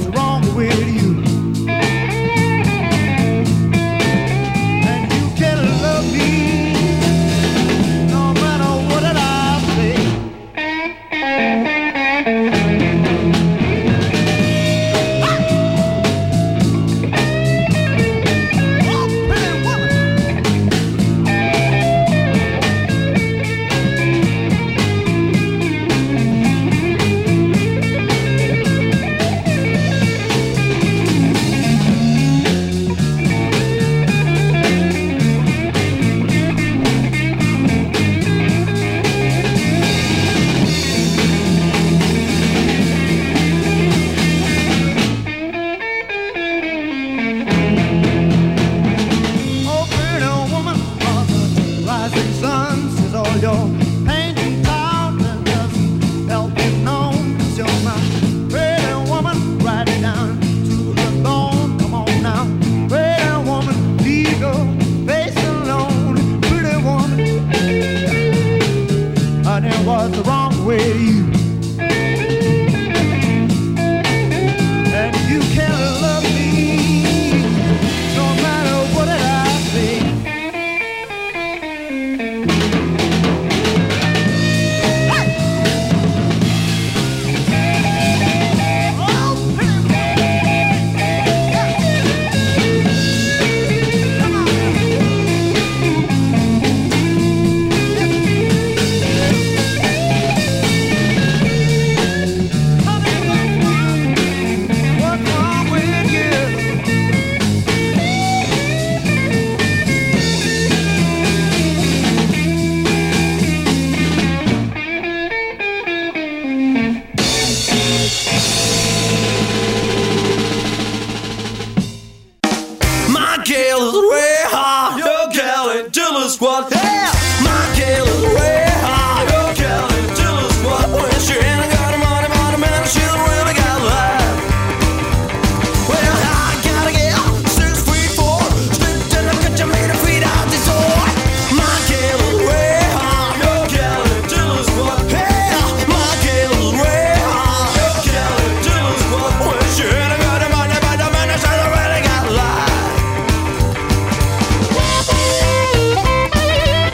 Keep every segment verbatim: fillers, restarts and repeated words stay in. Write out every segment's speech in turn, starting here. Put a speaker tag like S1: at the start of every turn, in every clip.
S1: wrong with you? And you can love me no matter what did I say. What's wrong with you? And you can't love me no matter what did I say.
S2: Squad. Hey! My girl is way high. Your girl is Dilla Squad. When she ain't got a money, money, man, she really got life. Well, I gotta get six feet four. Spit in the kitchen, made a feet out the door. My girl is way high. Your girl is Dilla Squad. Hey! My girl is way high. Your girl is Dilla Squad. When she ain't got a money, money, man, she really got life.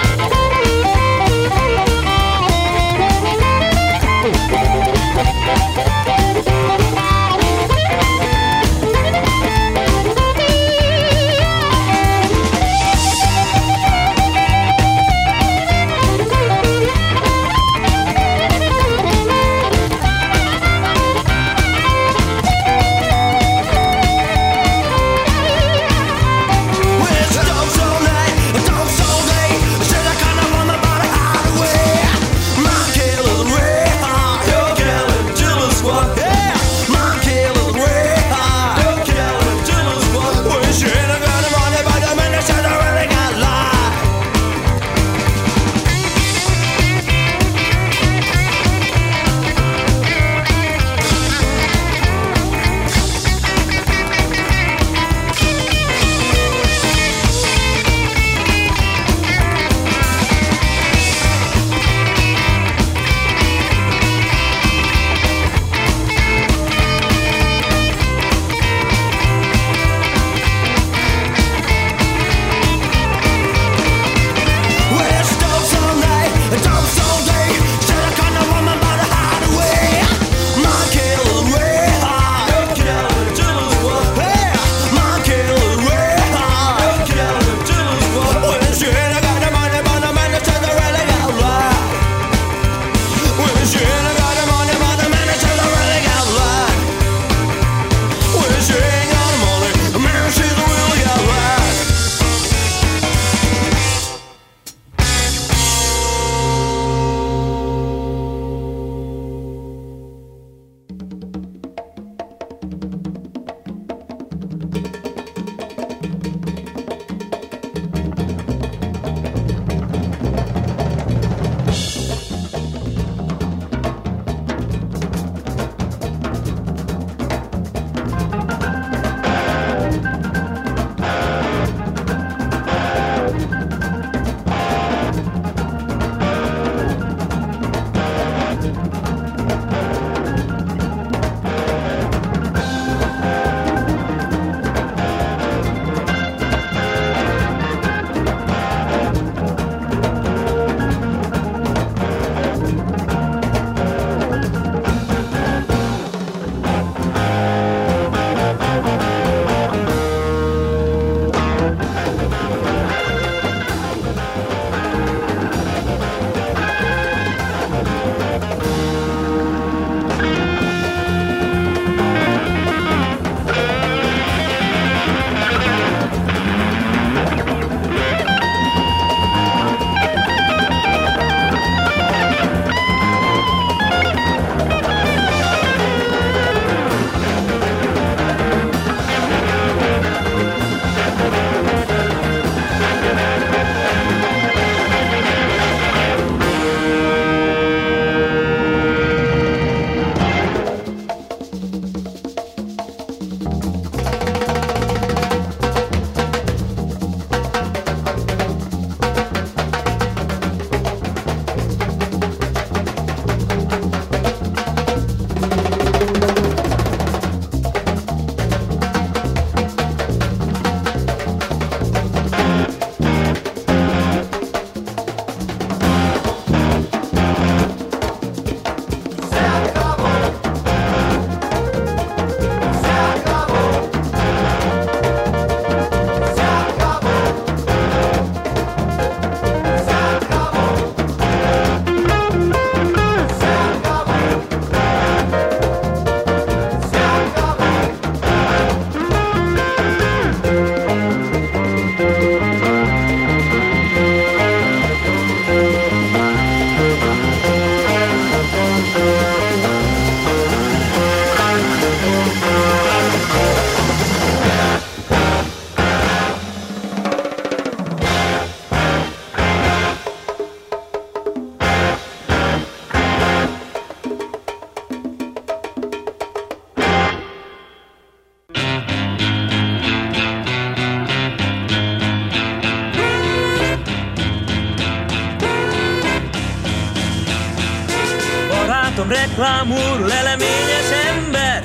S3: reklámúr, leleményes ember.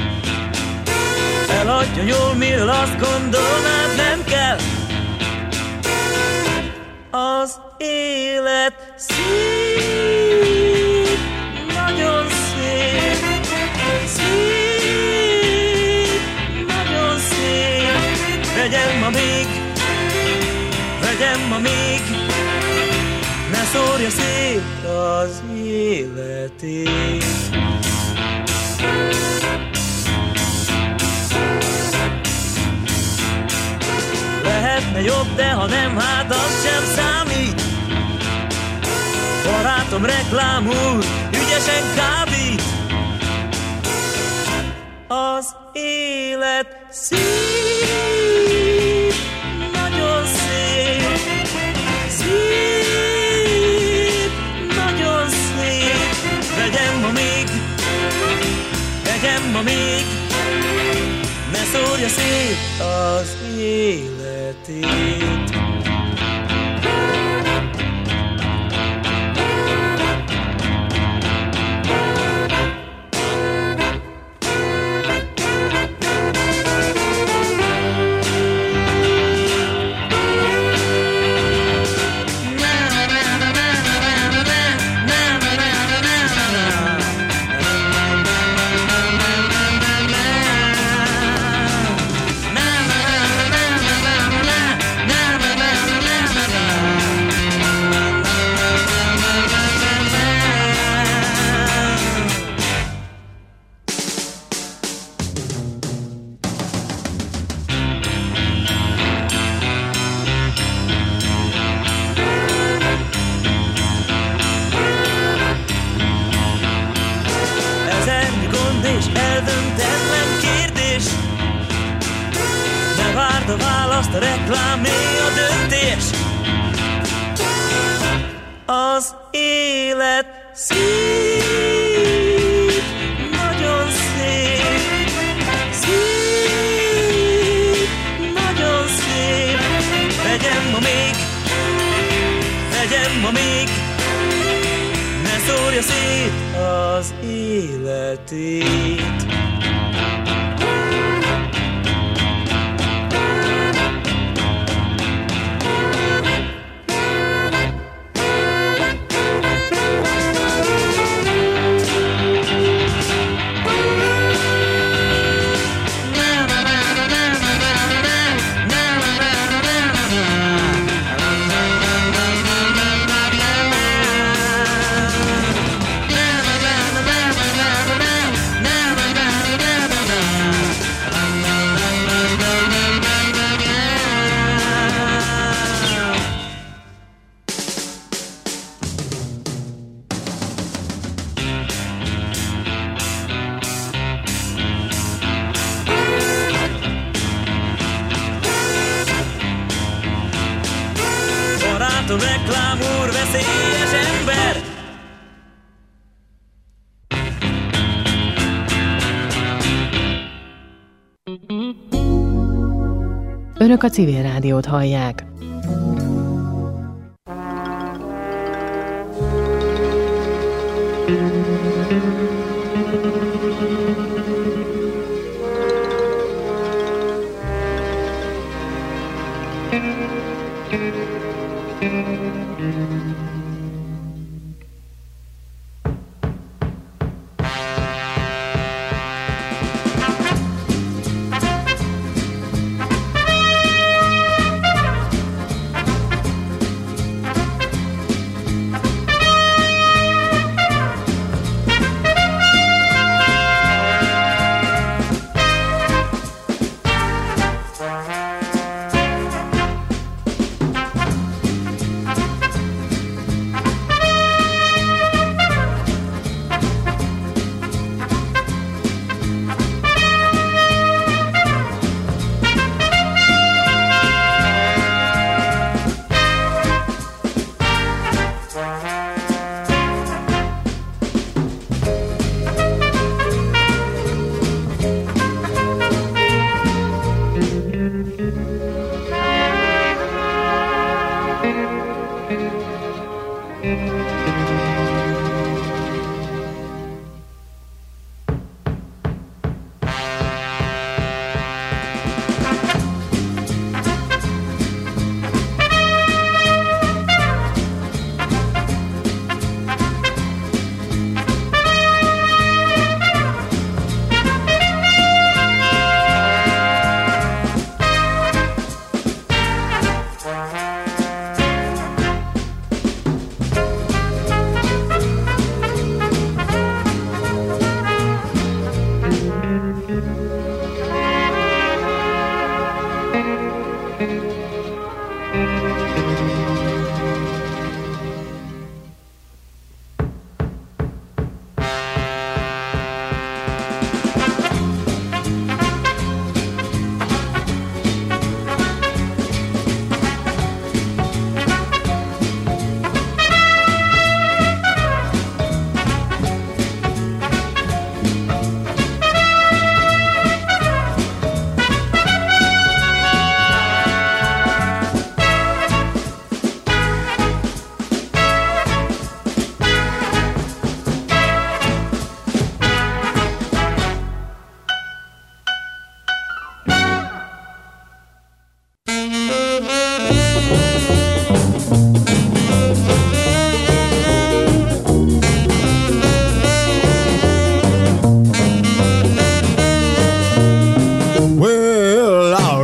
S3: Eladja jól, miről azt gondolnád, nem kell. Az élet szép, nagyon szép, szép, nagyon szép. Vegyem ma még, vegyem ma még, ne szórja szét az életét. Lehetne jobb, de ha nem, hát az sem számít. Barátom reklám úr, ügyesen kábít. Az élet szép, nagyon szép, szép, nagyon szép. Vegyem ma még, vegyem ma még, ne szórja szét az életét. A választ, a reklámé a döntés. Az élet szép, nagyon szép, szép, nagyon szép. Vegyem ma még, vegyem ma még, ne szórja szét az életét. A reklám úr, veszélyes ember.
S4: Önök a Civil Rádiót hallják.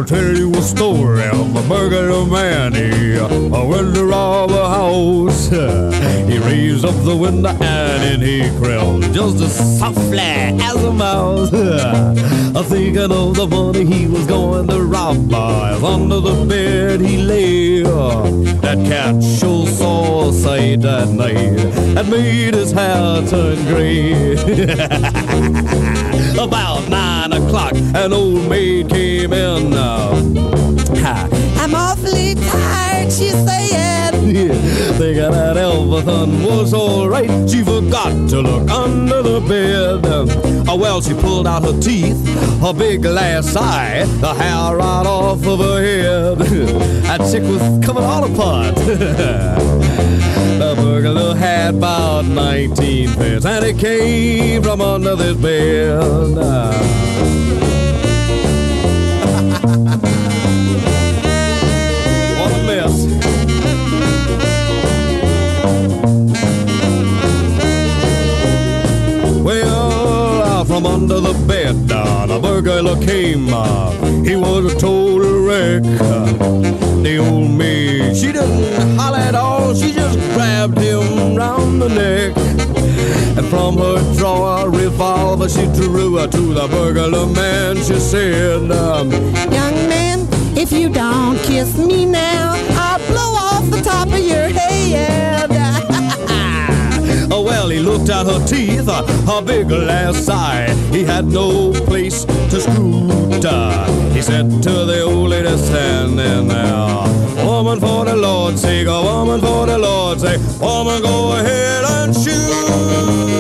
S5: tell you a story of a burglar man. He uh, went to rob a house. He raised up the window and in he crept just as softly as a mouse. Thinking of the money he was going to rob, boys, under the bed he lay. That cat sure saw a sight that night and made his hair turn gray. About nine o'clock, an old maid came in. Uh, I'm awfully tired, she said. Thinking that everything was alright, she forgot to look under the bed. Uh, well, she pulled out her teeth, her big glass eye, the hair right off of her head. That chick was coming all apart. The burglar had about nineteen pence, and it came from under this bed. What a mess. Well, uh, from under the bed, uh, the burglar came. Uh, he was a total wreck. Uh, the old maid, she didn't holler at all. She just grabbed him round the neck. And from her drawer a revolver she drew her to the burglar man. She said, um, young man, if you don't kiss me now, I'll blow off the top of your head. Oh, well, he looked at her teeth, uh, her big glass eye. He had no place to scoot. Uh, he said to the old lady standing there, woman, for the Lord's sake, a woman, for the Lord's sake, woman, go ahead and shoot.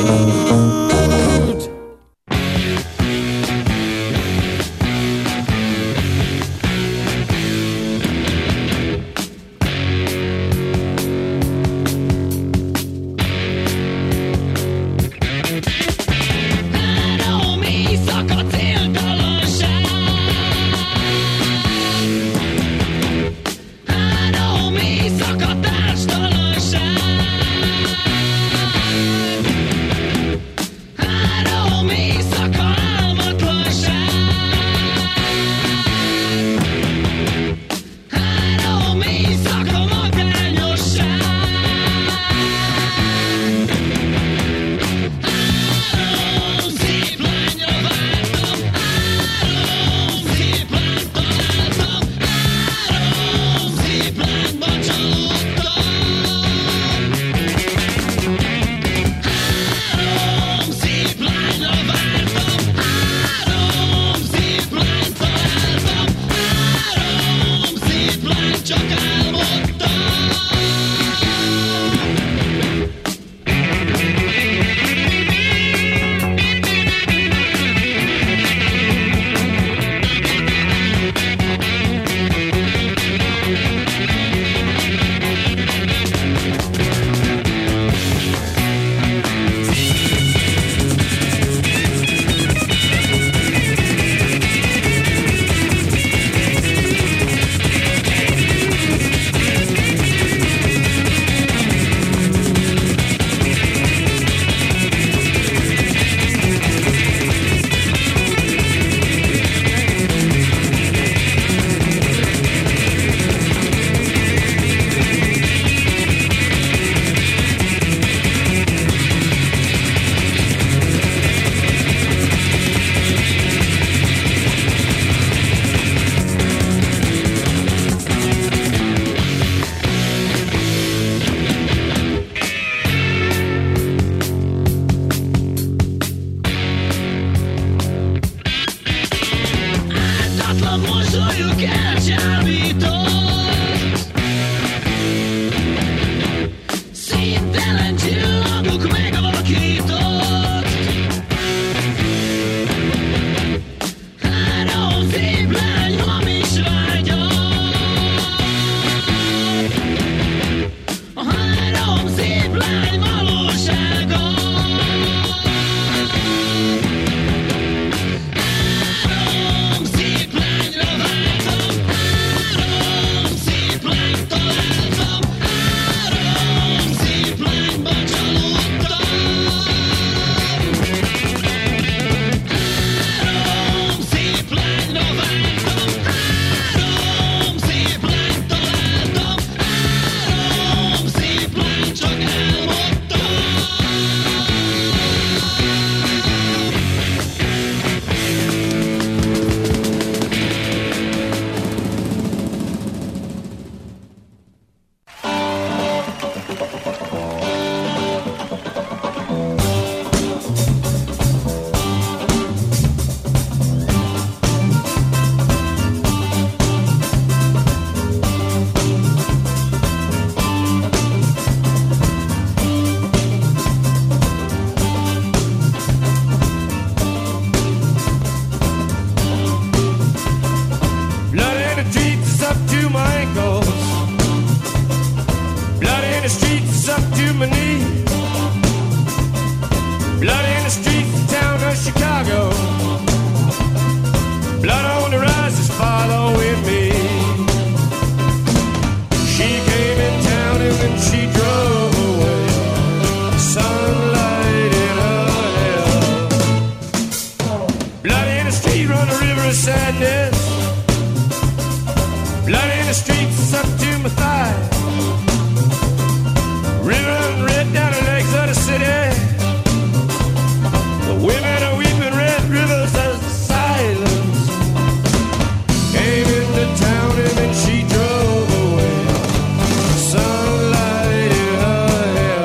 S1: Blood in the streets up to my thigh. River and red down the legs of the city. The women are weeping red rivers as the silence came into town and then she drove away. Sunlight in her hair.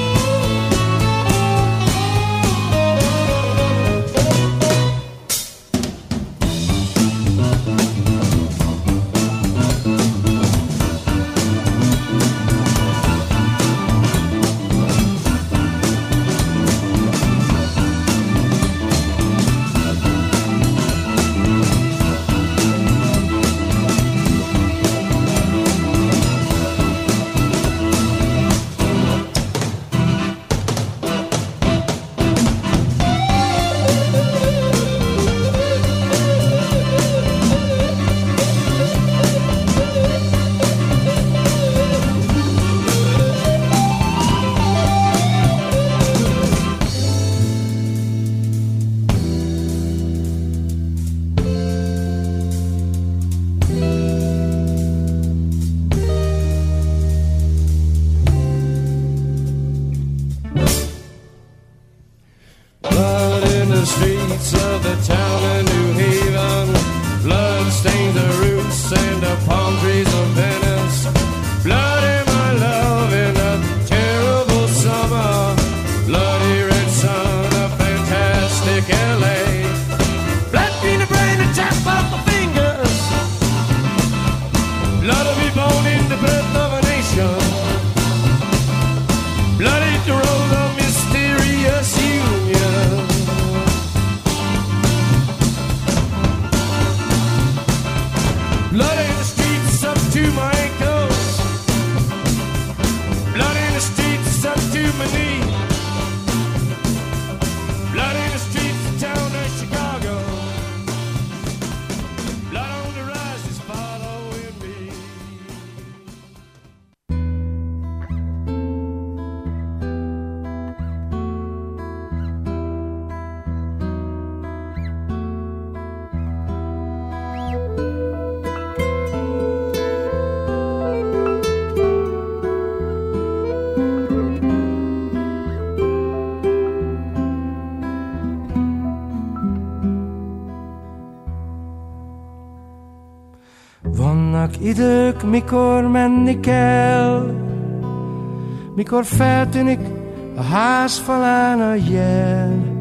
S1: Blood in the streets of the town of New Haven. Blood stains the roots and the palm trees of Venice. Blood in my love in a terrible summer. Bloody red sun of fantastic L A. Blood in the brain and tap off my fingers. Blood of me born in the birth of a nation. Blood in the road of mysterious union. Blood in the streets up to my ankles. Blood in the streets up to my knee. Blood in the streets of town of Chicago. Blood on the rise is following me. Vannak idők, mikor menni kell, mikor feltűnik a ház falán a jel.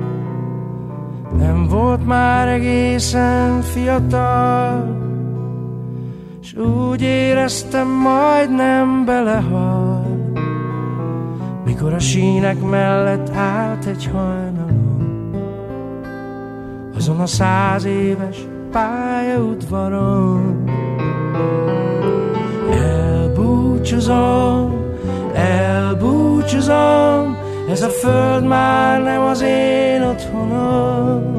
S1: Nem volt már egészen fiatal, s úgy éreztem, majdnem belehal, mikor a sínek mellett állt egy hajnalon, azon a száz éves pályaudvaron. Elbúcsúzom, elbúcsúzom, ez a föld már nem az én otthonom.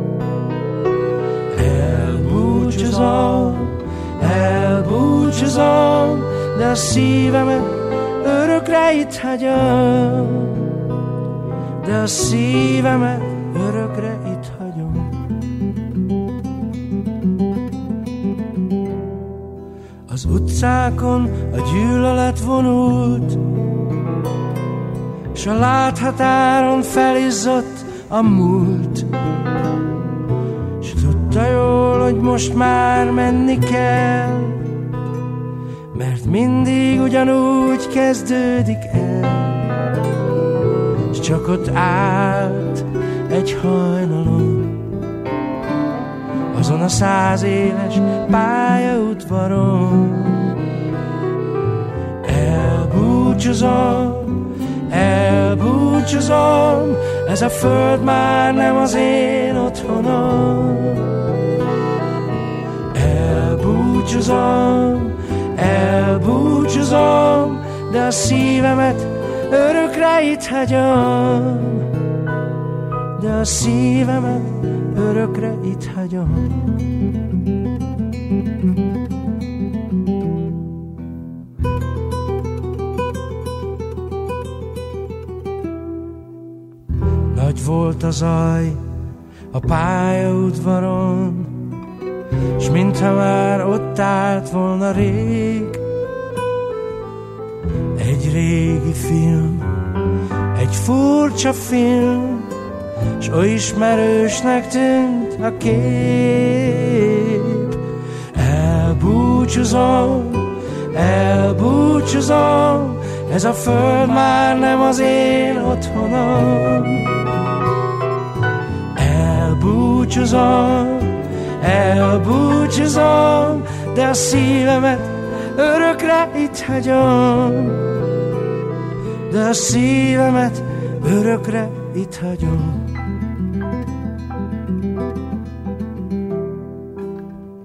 S1: Elbúcsúzom, elbúcsúzom, de a szívemet örökre itt hagyom. De a szívemet örökre itt hagyom. Az utcákon a gyűlölet vonult, s a láthatáron felizzott a múlt. S tudta jól, hogy most már menni kell, mert mindig ugyanúgy kezdődik el. S csak ott állt egy hajnalon, azon a száz éves pályaudvaron. Elbúcsúzom, elbúcsúzom, ez a föld már nem az én otthonom. Elbúcsúzom, elbúcsúzom, de a szívemet örökre itt hagyom. De a szívemet örökre itt hagyom. Nagy volt a zaj a pályaudvaron,
S6: s mintha már ott állt volna rég. Egy régi film, egy furcsa film, s oly ismerősnek tűnt a kép. Elbúcsúzom, elbúcsúzom, ez a föld már nem az én otthonom. Elbúcsúzom, elbúcsúzom, de a szívemet örökre itt hagyom. De a szívemet örökre itt hagyom.